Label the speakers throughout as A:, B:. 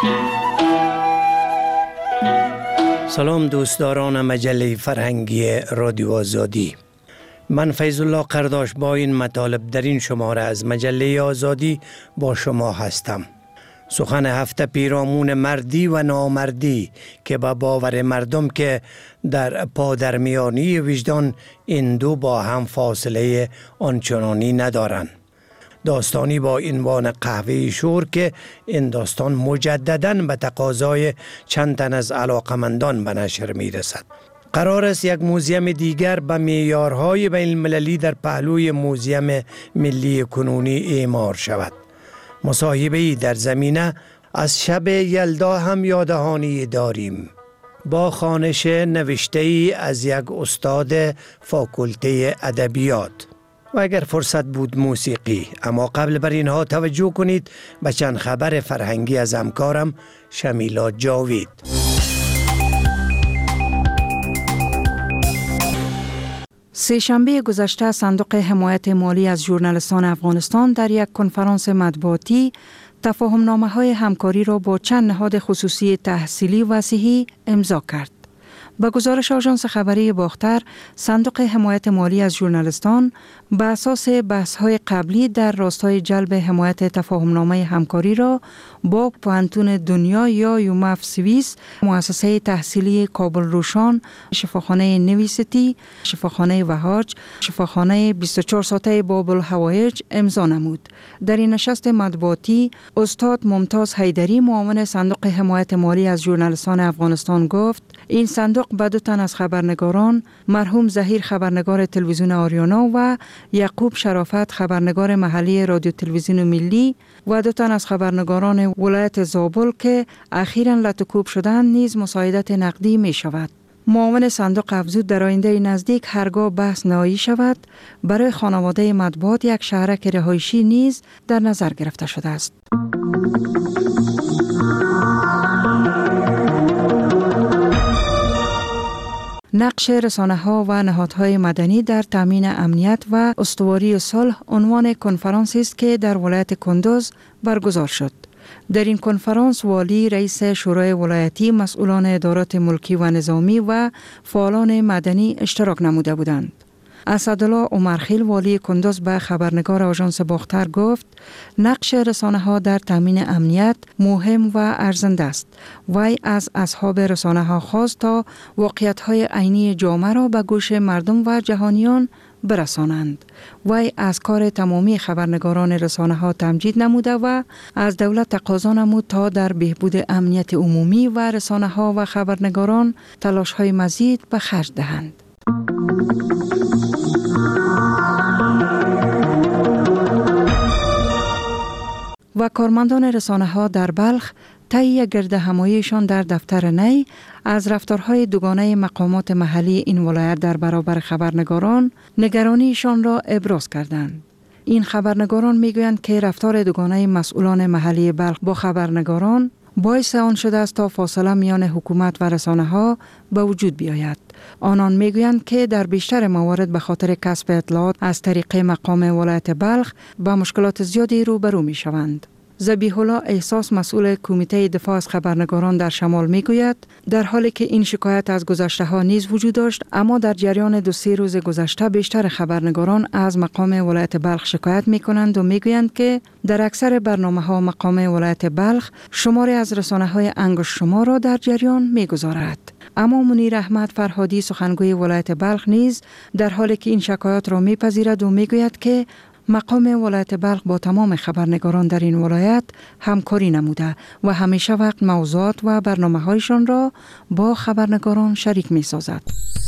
A: سلام دوستداران مجله فرهنگی رادیو آزادی. من فیض الله قرداش با این مطالب در این شماره از مجله آزادی با شما هستم. سخن هفته پیرامون مردی و نامردی که به باور مردم که در پادرمیانی وجدان این دو با هم فاصله آنچنانی ندارند. داستانی با عنوان قهوه شور که این داستان مجدداً به تقاضای چند تن از علاقمندان به نشر می رسد. قرار است یک موزیم دیگر به معیارهای بین المللی در پهلوی موزیم ملی کنونی اعمار شود. مصاحبه‌ای در زمینه از شب یلدا هم یادهانی داریم با خوانش نوشته‌ای از یک استاد فاکولته ادبیات و اگر فرصت بود موسیقی. اما قبل بر اینها توجه کنید به چند خبر فرهنگی از همکارم شمیلا جاوید.
B: سه‌شنبه گذشته صندوق حمایت مالی از ژورنالیستان افغانستان در یک کنفرانس مطبوعاتی تفاهم‌نامه‌های همکاری را با چند نهاد خصوصی تحصیلی و صحی امضا کرد. با گزارش آژانس خبری باختر، صندوق حمایت مالی از ژورنالیستان به اساس بحث‌های قبلی در راستای جلب حمایت تفاهم‌نامه همکاری را با پوهنتون دنیا یا یومف سوئیس، مؤسسه تحصیلی کابل روشان، شفاخانه نویستی، شفاخانه وهاج، شفاخانه 24 ساعته بابل هوایج امضا نمود. در این نشست مطبوعاتی، استاد ممتاز حیدری، معاون صندوق حمایت مالی از ژورنالیستان افغانستان گفت: این صندوق به 2 تن از خبرنگاران، مرحوم ظهیر خبرنگار تلویزیون آریانا و یعقوب شرافت خبرنگار محلی رادیو تلویزیون ملی و 2 تن از خبرنگاران ولایت زابل که اخیراً لطوکوب شدند نیز مساعدت نقدی می شود. معاون صندوق افزود در آینده نزدیک هرگاه بحث نهایی شود برای خانواده مطبوعات یک شهرک رهایشی نیز در نظر گرفته شده است. نقش رسانه‌ها و نهادهای مدنی در تامین امنیت و استواری صلح عنوان کنفرانسی است که در ولایت کندوز برگزار شد. در این کنفرانس والی، رئیس شورای ولایتی، مسئولان ادارات ملکی و نظامی و فعالان مدنی اشتراک نموده بودند. اسدالله عمرخیل والی کندوز به خبرنگار آژانس باختر گفت: نقش رسانه‌ها در تامین امنیت مهم و ارزنده است. وی از اصحاب رسانه‌ها خواست تا واقعیت‌های عینی جامعه را به گوش مردم و جهانیان برسانند. وی از کار تمامی خبرنگاران رسانه‌ها تمجید نموده و از دولت تقاضا نمود تا در بهبود امنیت عمومی و رسانه‌ها و خبرنگاران تلاش‌های مزید به خرج دهند. و کارمندان رسانه‌ها در بلخ طی گرد هماییشان در دفتر نی از رفتارهای دوگانه مقامات محلی این ولایت در برابر خبرنگاران نگرانیشان را ابراز کردند. این خبرنگاران میگویند که رفتار دوگانه مسئولان محلی بلخ با خبرنگاران باعث آن شده است تا فاصله میان حکومت و رسانه‌ها به وجود بیاید. آنان میگویند که در بیشتر موارد به خاطر کسب اطلاعات از طریق مقام ولایت بلخ با مشکلات زیادی روبرو میشوند. ذبیح الله احساس، مسئول کمیته دفاع از خبرنگاران در شمال میگوید: در حالی که این شکایت از گذشته ها نیز وجود داشت، اما در جریان 2-3 روز گذشته بیشتر خبرنگاران از مقام ولایت بلخ شکایت میکنند و میگویند که در اکثر برنامه ها مقام ولایت بلخ شماری از رسانه های انگشت شمار را در جریان میگذارد. اما منیر احمد فرهادی، سخنگوی ولایت بلخ، نیز در حالی که این شکایات را میپذیرد و میگوید که مقام ولایت بلخ با تمام خبرنگاران در این ولایت همکاری نموده و همیشه وقت موضوعات و برنامه‌هایشان را با خبرنگاران شریک می‌سازد.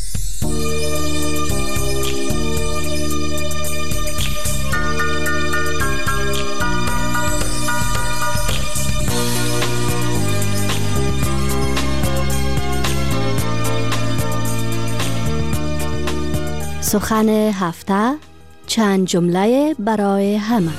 C: سخن هفته، چند جمله برای همه.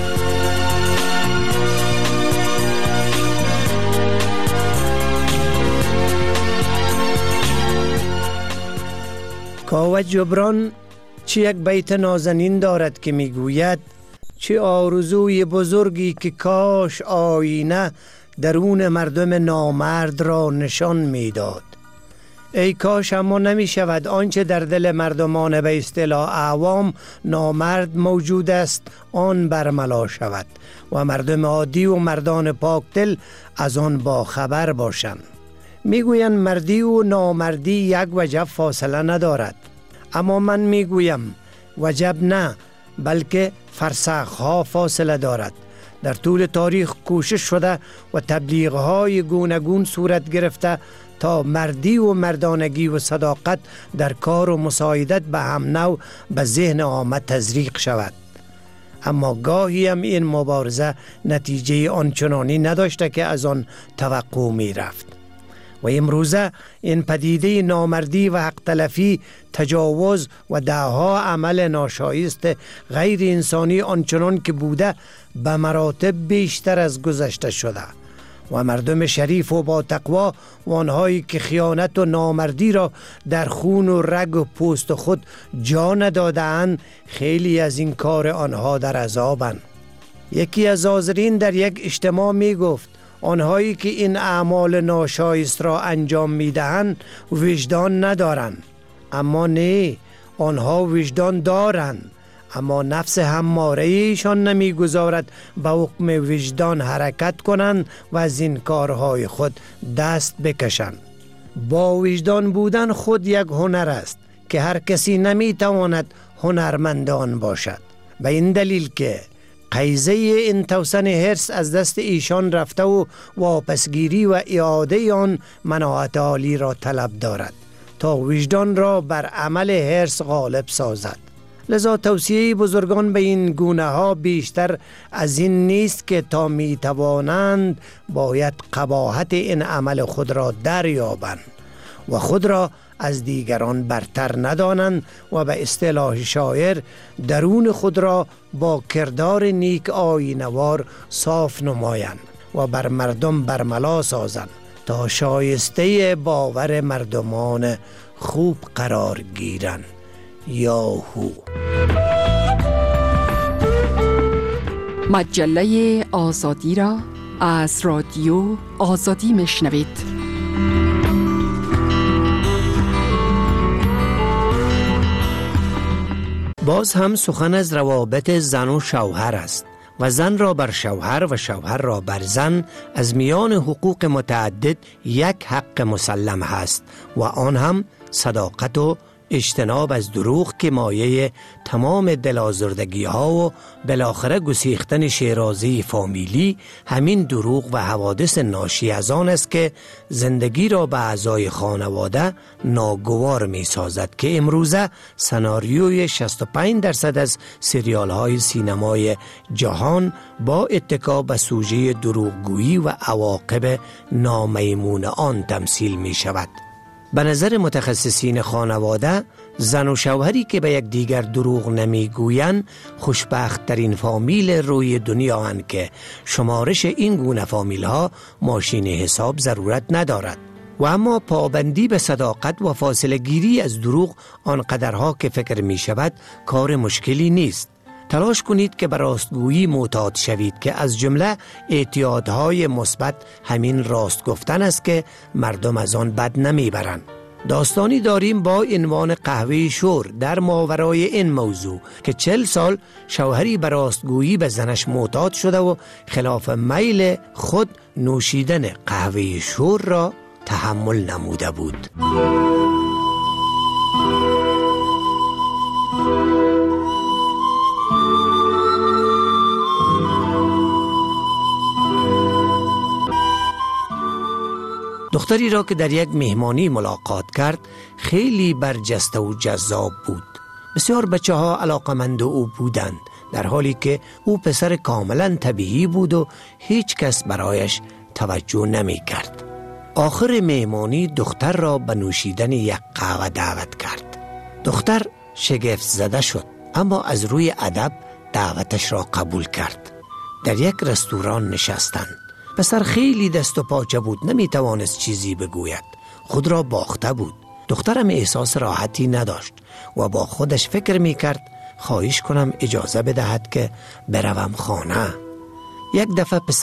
A: کاوه جبران چه یک بیت نازنین دارد که میگوید: چه آرزوی بزرگی که کاش آینه درون مردم نامرد را نشان میداد. ای کاش اما نمی شود آنچه در دل مردمان به اصطلاح عوام نامرد موجود است آن برملا شود و مردم عادی و مردان پاکدل از آن با خبر باشند. میگویند مردی و نامردی یک وجب فاصله ندارد، اما من میگویم وجب نه، بلکه فرسخها فاصله دارد. در طول تاریخ کوشش شده و تبلیغهای گوناگون صورت گرفته تا مردی و مردانگی و صداقت در کار و مساعدت به هم نوع به ذهن عامه تزریق شود. اما گاهی هم این مبارزه نتیجه آنچنانی نداشته که از آن توقع می رفت. و امروزه این پدیده نامردی و حق تلفی، تجاوز و دهها عمل ناشایست غیر انسانی آنچنان که بوده به مراتب بیشتر از گذشته شده و مردم شریف و با تقوا و آنهایی که خیانت و نامردی را در خون و رگ و پوست خود جا نداده‌اند، خیلی از این کار آنها در عذابند. یکی از حاضرین در یک اجتماع می گفت آنهایی که این اعمال ناشایست را انجام می دهند وجدان ندارند. اما نه، آنها وجدان دارند، اما نفس هماره ایشان نمی گذارد به حکم وجدان حرکت کنند و از این کارهای خود دست بکشند. با وجدان بودن خود یک هنر است که هر کسی نمی تواند هنرمندان باشد. به این دلیل که قیزه این توسن حرص از دست ایشان رفته و واپسگیری و اعاده آن مناعت عالی را طلب دارد تا وجدان را بر عمل حرص غالب سازد. لذا توصیه بزرگان به این گونه ها بیشتر از این نیست که تا می توانند باید قباحت این عمل خود را دریابند و خود را از دیگران برتر ندانند و به اصطلاح شاعر درون خود را با کردار نیک آیینه‌وار صاف نمایند و بر مردم برملا سازند تا شایسته باور مردمان خوب قرار گیرند. یاهو.
D: مجله آزادی را از رادیو آزادی میشنوید.
A: باز هم سخن از روابط زن و شوهر است و زن را بر شوهر و شوهر را بر زن از میان حقوق متعدد یک حق مسلم هست و آن هم صداقت و اجتناب از دروغ که مایه تمام دلازردگی ها و بالاخره گسیختن شیرازی فامیلی همین دروغ و حوادث ناشی از آن است که زندگی را به اعضای خانواده ناگوار می سازد که امروزه سناریوی 65% از سریال های سینمای جهان با اتکا به سوژه دروغگویی و عواقب نامیمون آن تمثیل می شود. به نظر متخصصین خانواده، زن و شوهری که به یک دیگر دروغ نمیگویند خوشبخت ترین فامیل روی دنیا هستند که شمارش این گونه فامیل ها ماشین حساب ضرورت ندارد. و اما پابندی به صداقت و فاصله گیری از دروغ آنقدرها که فکر می شود کار مشکلی نیست. تلاش کنید که به راستگویی معتاد شوید که از جمله اعتیادهای مثبت همین راست گفتن است که مردم از آن بد نمیبرند. داستانی داریم با عنوان قهوه شور در ماورای این موضوع که 40 سال شوهری به راستگویی به زنش معتاد شده و خلاف میل خود نوشیدن قهوه شور را تحمل نموده بود. دختری را که در یک مهمانی ملاقات کرد خیلی برجسته و جذاب بود. بسیار بچه ها علاقمند او بودند، در حالی که او پسر کاملا طبیعی بود و هیچ کس برایش توجه نمی کرد. آخر مهمانی دختر را به نوشیدن یک قهوه دعوت کرد. دختر شگفت زده شد، اما از روی ادب دعوتش را قبول کرد. در یک رستوران نشستند. پسر خیلی دست و پاچه بود، نمی توانست چیزی بگوید، خود را باخته بود. دخترم احساس راحتی نداشت و با خودش فکر می کرد خواهش کنم اجازه بدهد که بروم خانه. یک دفعه پسر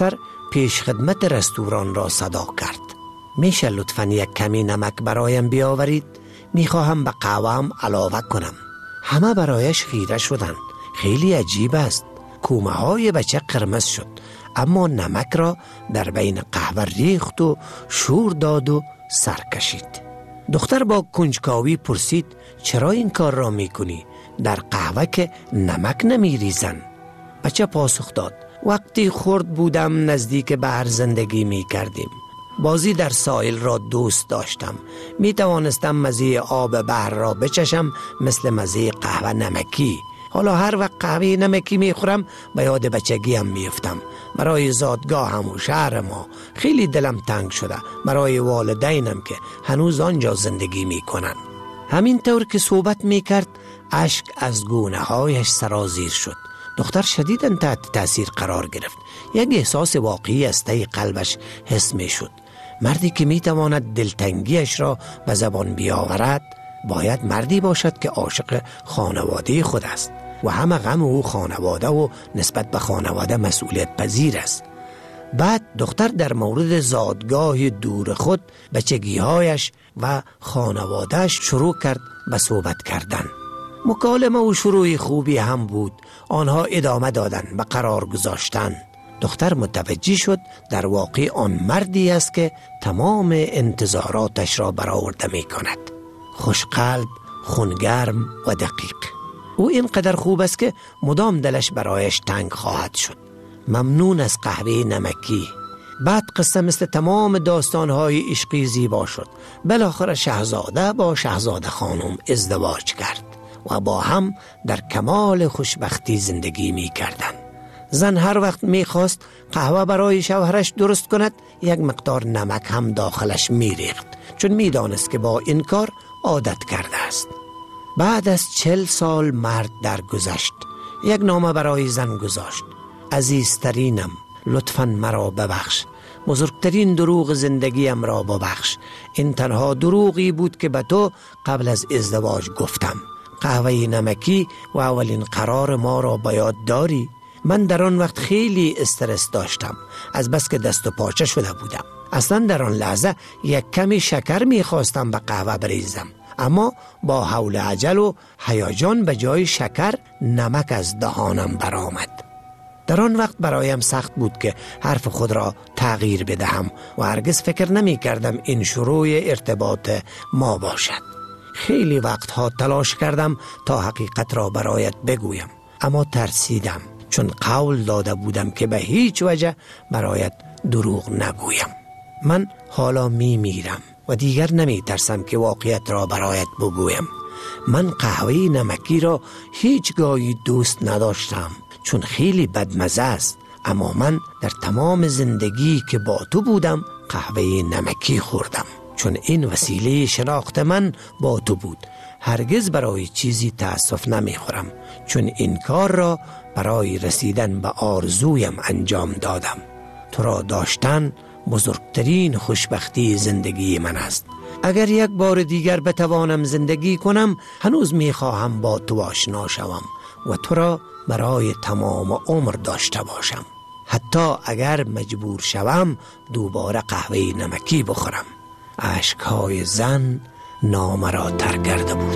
A: پیش خدمت رستوران را صدا کرد. میشه لطفاً یک کمی نمک برایم بیاورید؟ میخواهم به قهوه‌ام علاوه کنم. همه برایش خیره شدند. خیلی عجیب است. کومه های بچه قرمز شد، اما نمک را در بین قهوه ریخت و شور داد و سر کشید. دختر با کنجکاوی پرسید چرا این کار را میکنی؟ در قهوه که نمک نمیریزن. بچه پاسخ داد وقتی خرد بودم نزدیک بحر زندگی میکردیم. بازی در ساحل را دوست داشتم. می توانستم مزه آب بحر را بچشم مثل مزه قهوه نمکی. حالا هر وقت قهوه نمکی می خورم به یاد بچگیم می افتم. برای زادگاهم و شهر ما خیلی دلم تنگ شده، برای والدینم که هنوز آنجا زندگی می کنن. همین طور که صحبت می کرد اشک از گونه هایش سرازیر شد. دختر شدیداً تحت تأثیر قرار گرفت. یک احساس واقعی از ته قلبش حس می شد. مردی که می تواند دلتنگیش را به زبان بیاورد باید مردی باشد که عاشق خانواده خود است و همه غم او خانواده و نسبت به خانواده مسئولیت پذیر است. بعد دختر در مورد زادگاه دور خود، بچگیهایش و خانوادهش شروع کرد به صحبت کردن. مکالمه و شروع خوبی هم بود. آنها ادامه دادن و قرار گذاشتن. دختر متوجه شد در واقع آن مردی است که تمام انتظاراتش را برآورده می کند. خوشقلب، خونگرم و دقیق. او اینقدر خوب است که مدام دلش برایش تنگ خواهد شد. ممنون از قهوه نمکی. بعد قصه مثل تمام داستانهای عشقی زیبا شد. بالاخره شاهزاده با شاهزاده خانم ازدواج کرد و با هم در کمال خوشبختی زندگی می کردند. زن هر وقت می خواست قهوه برای شوهرش درست کند یک مقدار نمک هم داخلش می ریخت، چون می دانست که با این کار عادت کرده است. بعد از 40 سال مرد درگذشت. یک نامه برای زن گذاشت. عزیزترینم، لطفاً مرا ببخش. بزرگترین دروغ زندگیم را ببخش. این تنها دروغی بود که به تو قبل از ازدواج گفتم. قهوه نمکی و اولین قرار ما را به یاد داری؟ من در آن وقت خیلی استرس داشتم، از بس که دست و پاچه شده بودم. اصلا در آن لحظه یک کمی شکر میخواستم به قهوه بریزم، اما با حول عجل و هیجان به جای شکر نمک از دهانم برآمد. در آن وقت برایم سخت بود که حرف خود را تغییر بدهم و هرگز فکر نمی کردم این شروع ارتباط ما باشد. خیلی وقتها تلاش کردم تا حقیقت را برایت بگویم، اما ترسیدم، چون قول داده بودم که به هیچ وجه برایت دروغ نگویم. من حالا میرم و دیگر نمی ترسم که واقعیت را برایت بگویم. من قهوه نمکی را هیچگاهی دوست نداشتم، چون خیلی بدمزه است، اما من در تمام زندگی که با تو بودم قهوه نمکی خوردم، چون این وسیله شناخت من با تو بود. هرگز برای چیزی تأسف نمی خورم، چون این کار را برای رسیدن به آرزویم انجام دادم. تو را داشتن بزرگترین خوشبختی زندگی من است. اگر یک بار دیگر بتوانم زندگی کنم، هنوز می خواهم با تو آشنا شوم و تو را برای تمام عمر داشته باشم. حتی اگر مجبور شوم دوباره قهوه نمکی بخورم. اشکهای زن نامه را تر کرده بود.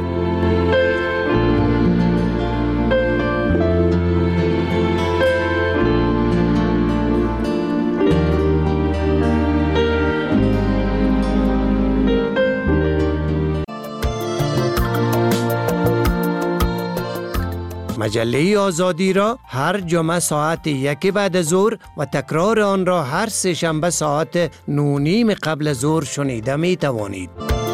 A: مجله آزادی را هر جمعه ساعت 1 بعد از ظهر و تکرار آن را هر سه شنبه ساعت 9:30 قبل از ظهر شنیده می توانید.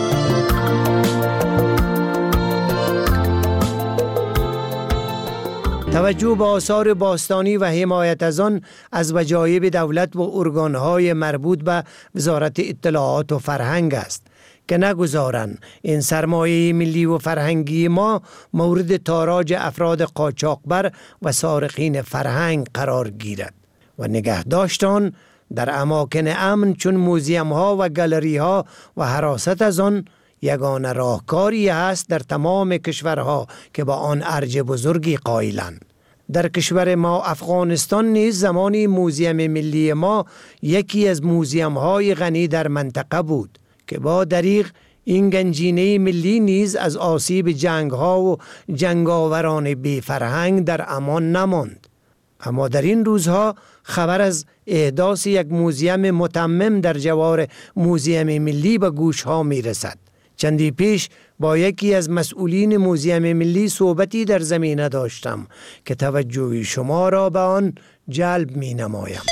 A: توجه به آثار باستانی و حمایت از آن از وجایب دولت و ارگانهای مربوط به وزارت اطلاعات و فرهنگ است که نگذارند این سرمایه ملی و فرهنگی ما مورد تاراج افراد قاچاقبر و سارقین فرهنگ قرار گیرد و نگهداشت آن در اماکن امن چون موزیم ها و گالری ها و حراست از آن یگانه راهکاری است در تمام کشورها که با آن ارج بزرگی قائلند. در کشور ما افغانستان نیز زمانی موزیم ملی ما یکی از موزیم های غنی در منطقه بود که با دریغ این گنجینه ملی نیز از آسیب جنگ ها و جنگاوران بی فرهنگ در امان نماند. اما در این روزها خبر از احداث یک موزیم متمم در جوار موزیم ملی به گوش ها می رسد. چندی پیش با یکی از مسئولین موزیم ملی صحبتی در زمینه داشتم که توجه شما را به آن جلب می نمایم.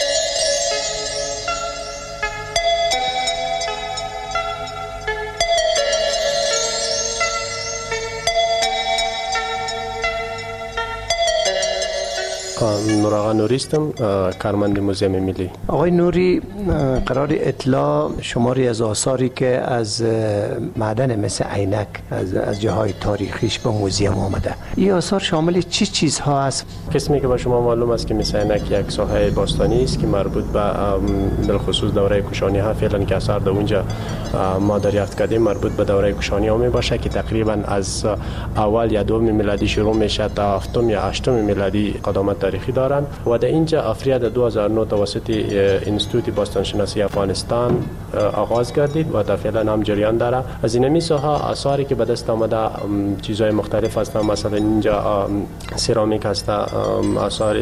E: نوراغا نوریستم، کارمند موزیم ملی.
A: آقای نوری، قرار اطلاع شماری از آثاری که از معدن مثل عینک از جاهای تاریخیش به موزیم آمده، این آثار شامل چی چیزها است؟
E: قسمی که به شما معلوم است که مثل عینک یک ساحه باستانی است که مربوط به بالخصوص دوره کوشانی ها، فعلا که اثر در اونجا ما دریافت کردیم مربوط به دوره کوشانی ها می باشه که تقریبا از اول یا دوم میلادی شروع میشه تا هفتم یا هشتم میلادی قدامت تاریخی دارند و در اینجا افریاد 2009 توسط انستیتوت باستانشناسی افغانستان آغاز گردید و تا فعلا هم جریان داره. از این ساحه آثاری که به دست آمده چیزهای مختلف هستند، مثلا اینجا سرامیک هست، آثار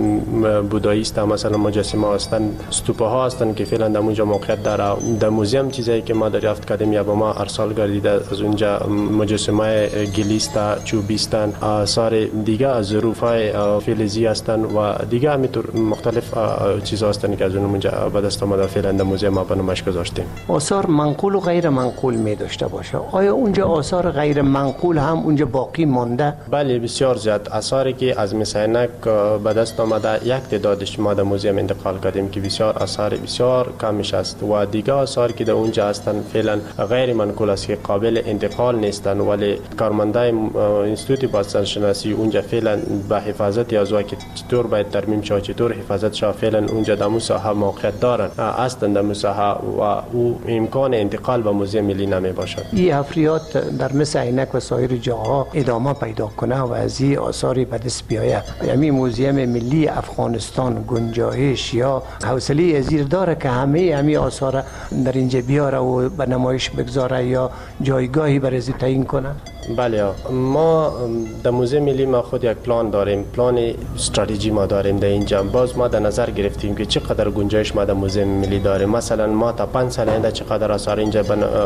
E: بودایی است، مثلا مجسمه هستند، استوپه ها هستند که فعلا در اونجا موقعیت داره. در موزیم چیزایی که ما دریافت کردیم یا به ما ارسال گردیده از اونجا مجسمه گلی است، چوبی است، آثار دیگه از ظروفای فلزی هستند و دیگه همینطور مختلف چیزا هستند که از اونجا به دست آمده فعلا در موزیم ما به نمایش گذاشتیم.
A: آثار منقول و غیر منقول می داشته باشه. آیا اونجا آثار غیر منقول هم اونجا باقی مانده؟
E: بله، بسیار زیاد. آثاری که از مثلنک به دست آمده یک تعدادش ما در موزیم انتقال کردیم که بسیار آثار بسیار کمش است و دیگه آثار که در اونجا هستند فعلا غیر منقول است که قابل انتقال نیستند، ولی کارمندای انستیتوت باستانشناسی اونجا فعلا به حفاظت از که چطور باید ترمیم شود، چطور حفاظت شود، فعلا اونجا در ساحه موقعیت دارند هستند در ساحه و او امکان انتقال به موزیم ملی نمی باشد.
A: این افریاد در مثل عینک و سایر جاها ادامه پیدا کنه و از این آثاری به دست بیاید، یعنی موزیم ملی افغانستان گنجایش یا حوصله ازیر داره که همه آثار در اینجا بیاره و به نمایش بگذاره یا جایگاهی برای تعیین کنه؟
E: بله، ما در موزیم ملی ما خود یک پلان داریم، پلان استراتژی ما داریم در اینجا. باز ما در نظر گرفتیم که چقدر گنجایش ما در موزیم ملی داریم. مثلا ما تا 5 سال آینده چقدر آثار اینجا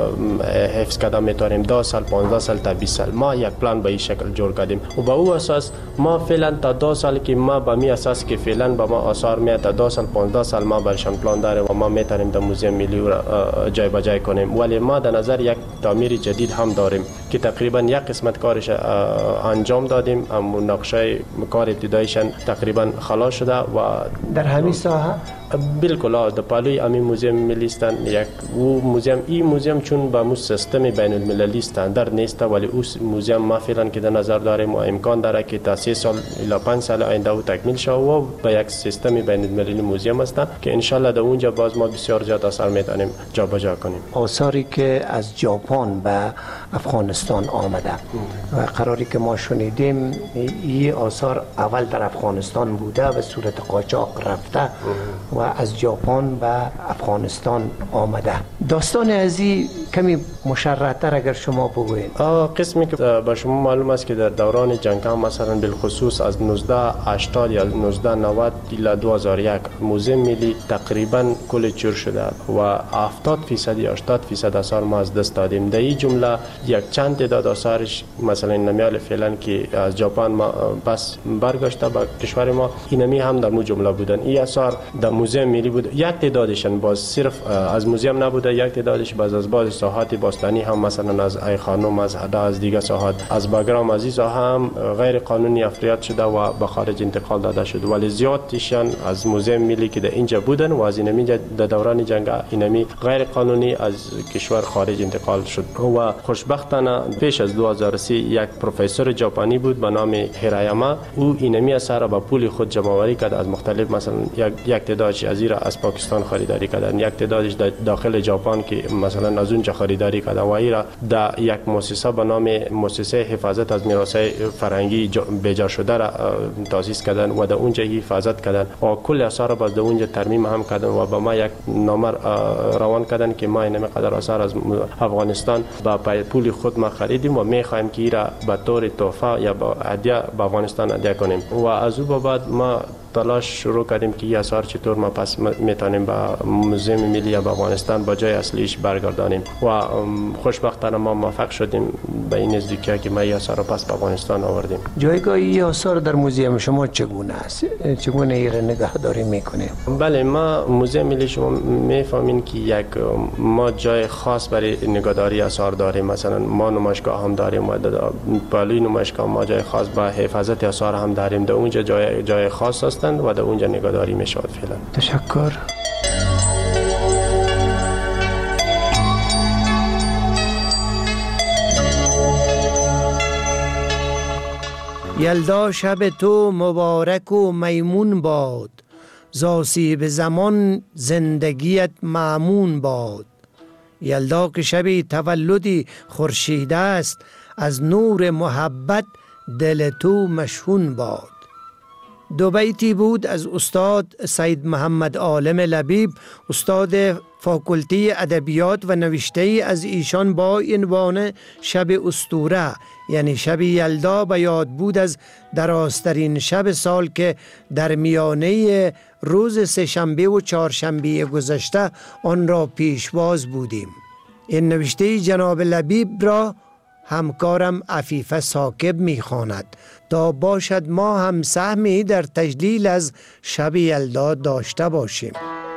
E: حفظ کردن میتونیم، 10 سال، 15 سال تا 20 سال. ما یک پلان به این شکل جور کردیم و با او اساس ما فعلا تا 2 سال که ما به می اساس که فعلا با ما آثار میاد تا 2 سال 15 سال ما برشان پلان داریم و ما میتونیم در موزیم ملی را جای به جای کنیم. ولی ما در نظر یک تعمیر جدید هم داریم که تقریبا یک قسمت کارش انجام دادیم، اما نقشه کار ابتدایش تقریبا خلاص شده و
A: در همین ساحه
E: بالکل در پالوی امی موزیم ملی استن. یک او موزیم این موزیم چون با مو سیستم بین المللی استاندارد نیست، ولی او موزیم ما فعلا که در نظر داریم و امکان داره که تا 3 سال الی 5 سال آینده او تکمیل شه و به یک سیستم بین المللی موزیم است که ان شاء الله در اونجا باز ما بسیار زیاد آثار میتونیم جابجا کنیم.
A: آثاری که از ژاپن به افغانستان آمده و قراری که ما شنیدیم این آثار اول در افغانستان بوده به صورت قاچاق رفته و از ژاپن به افغانستان آمده. داستان از این کمی مشرح‌تر اگر شما بگویید.
E: قسمی که به شما معلوم است که در دوران جنگ ها مثلا بالخصوص از 1980 یا 1990 الی 2001 موزیم ملی تقریبا کل چور شده و 70% یا 80% آثار ما از دست دادیم. در این جمله یک چند تعداد آثارش مثلا نمیال فعلا که از ژاپن ما پس برگشته به کشور ما، اینمی هم در مو جمله بودن. این آثار در موزیم ملی بود. یک تعدادشان باز صرف از موزیم نبوده، یک تعدادش باز از بعض ساحات باستانی هم مثلا از ای خانم، از هدا، از دیگه ساحات، از باگرام عزیز هم غیر قانونی افریاد شده و به خارج انتقال داده شد، ولی زیادشان از موزیم ملی که در اینجا بودن و از اینمی در دوران جنگ اینمی غیر قانونی از کشور خارج انتقال شد. و خوشبختانه پیش از 2003 یک پروفسور ژاپنی بود به نام هیرایاما، او اینمی اثر به پول خود جمع آوری کرد از مختلف مثلا یک تعداد بخشی از ایرا از پاکستان خریداری کردن، یک تعدادش داخل ژاپن که مثلا از اونجا خریداری کردن و ایرا در یک مؤسسه به نام مؤسسه حفاظت از میراث‌های فرهنگی بجا شده را تاسیس کردن و در اونجا حفاظت کردن و کل آثار را باز در اونجا ترمیم هم کردن و به ما یک نامه روان کردن که ما این قدر آثار از افغانستان با پول خود ما خریدیم و می‌خوایم که ایرا به طور تحفه یا با هدیه به افغانستان هدیه کنیم و از او بعد ما تلاش شروع کردیم که این آثار چطور ما پس میتونیم به موزیم ملی یا به افغانستان با جای اصلیش برگردانیم و خوشبختانه ما موفق شدیم به این نزدیکی که ما این آثار رو پس به افغانستان آوردیم.
A: جایگاه این آثار در موزیم شما چگونه است؟ چگونه این نگهداری میکنیم؟
E: بله، ما موزیم ملی شما میفهمین که یک ما جای خاص برای نگهداری آثار داریم. مثلا ما نمایشگاه هم داریم و بالای نمایشگاه ما جای خاص با حفاظت آثار هم داریم. در اونجا جای خاص است و در اونجا نگهداری می شود فعلا.
A: تشکر. یلدا شب تو مبارک و میمون باد، زاسیب زمان زندگیت مامون باد. یلدا که شب تولدی خورشید است، از نور محبت دل تو مشحون باد. دو بیتی بود از استاد سید محمد عالم لبیب، استاد فاکولتی ادبیات و نوشته از ایشان با عنوان شب اسطوره، یعنی شب یلدا به یاد بود از درازترین شب سال که در میانه روز سه‌شنبه و چهارشنبه گذشته آن را پیشواز بودیم. این نوشته جناب لبیب را همکارم عفیفه ثاقب می‌خواند تا باشد ما هم سهمی در تجلیل از شب یلدا داشته باشیم.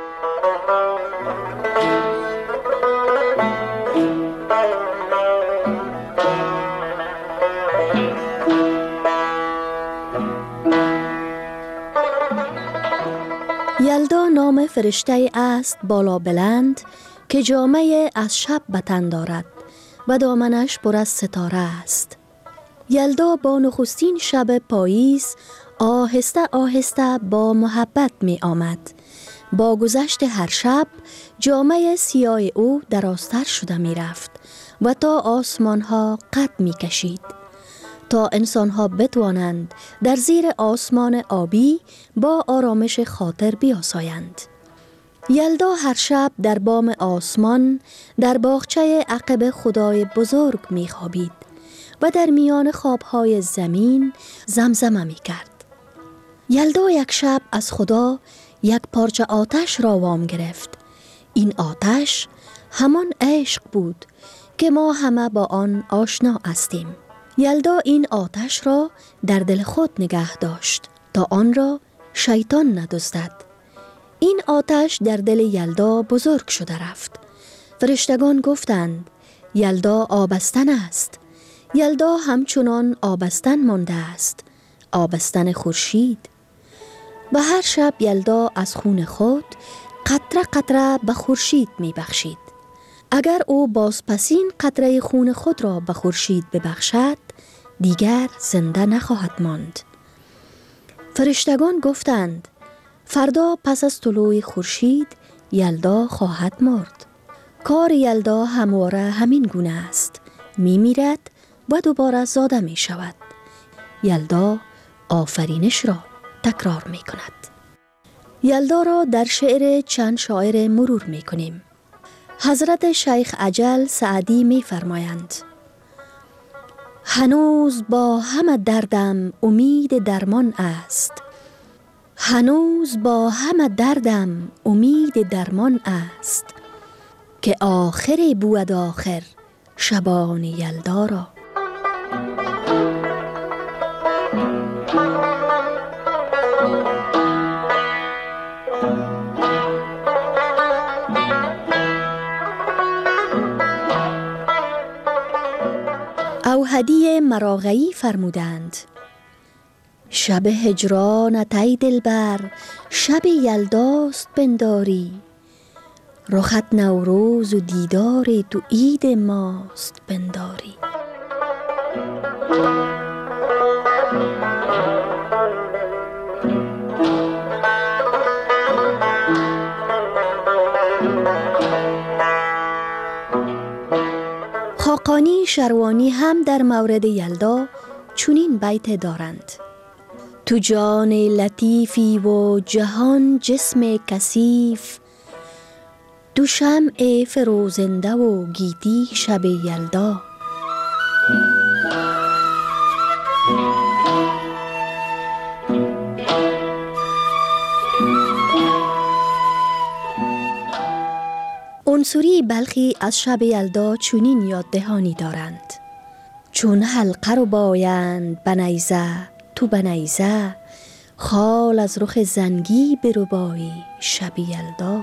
C: یلدا نام فرشته است بالا بلند که جامه از شب به تن دارد و دامنش پر از ستاره است. یلدا با نخستین شب پاییز آهسته آهسته با محبت می آمد. با گذشت هر شب جامه سیاه او درازتر شده می رفت و تا آسمان ها قد می کشید، تا انسان ها بتوانند در زیر آسمان آبی با آرامش خاطر بیاسایند. یلدا هر شب در بام آسمان در باغچه عقب خدای بزرگ می خوابید و در میان خوابهای زمین زمزمه می کرد. یلدا یک شب از خدا یک پارچه آتش را وام گرفت. این آتش همان عشق بود که ما همه با آن آشنا هستیم. یلدا این آتش را در دل خود نگه داشت تا آن را شیطان ندزدد. این آتش در دل یلدا بزرگ شده رفت. فرشتگان گفتند یلدا آبستن است. یلدا همچنان آبستن مانده است، آبستن خورشید. و هر شب یلدا از خون خود قطره قطره به خورشید می بخشید. اگر او بازپسین قطره خون خود را به خورشید ببخشد، دیگر زنده نخواهد ماند. فرشتگان گفتند فردا پس از طلوع خورشید یلدا خواهد مرد. کار یلدا همواره همین گونه است، می میرد و دوباره زاده می شود. یلدا آفرینش را تکرار می کند. یلدا را در شعر چند شاعر مرور می کنیم. حضرت شیخ اجل سعدی می فرمایند هنوز با همه دردم امید درمان است. هنوز با همه دردم امید درمان است، که آخری بود آخر شبان یلدا را. اوحدی مراغی فرمودند شب هجرانت ای دلبر شب یلداست پنداری، رخت نوروز و دیدار تو عید ماست پنداری. خاقانی شروانی هم در مورد یلدا چنین بیت دارند: تو جان لطیفی و جهان جسم کثیف، دو شمع فروزنده و گیتی شب یلدا. عنصری بلخی از شب یلدا چنین یاد دهانی دارند: چون حلقه رو بایند بنیزه، تو بنیزه خال از رخ زنگی برو بایی شب یلدا.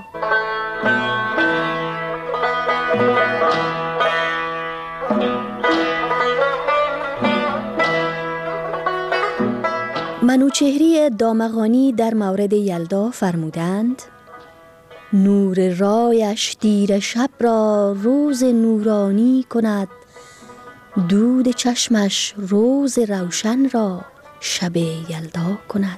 C: منوچهری دامغانی در مورد یلدا فرمودند: نور رایش دیر شب را روز نورانی کند، دود چشمش روز روشن را شب یلدا کند.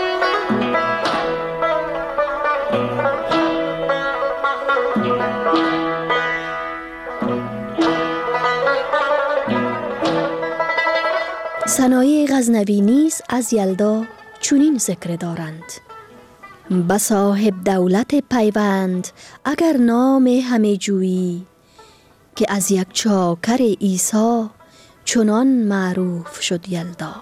C: صنایع غزنوی نیز از یلدا چنین ذکر دارند: به صاحب دولت پیوند اگر نام همه جویی، که از یک چاکر عیسی چنان معروف شد یلدا.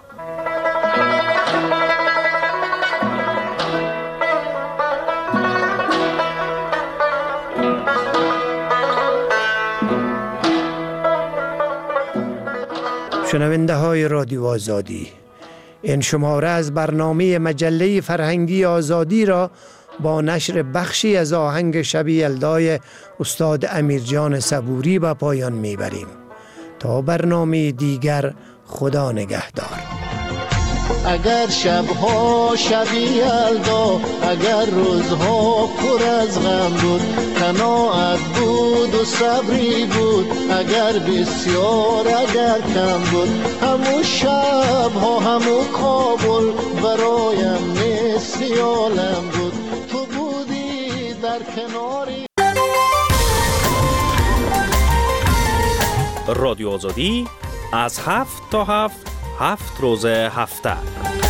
A: شنونده های رادیو آزادی، این شماره از برنامه مجله فرهنگی آزادی را با نشر بخشی از آهنگ شب یلدای استاد امیرجان صبوری به پایان میبریم. تا برنامه دیگر، خدا نگهدار.
F: اگر شبها شب یلدا، اگر روزها پر از غم بود، قناعت بود و صبری بود، اگر بسیار اگر کم بود، همون شبها همون کابل برایم مثل عالم بود. تو بودی در کناری.
G: رادیو آزادی از 7 تا 7 روز هفته.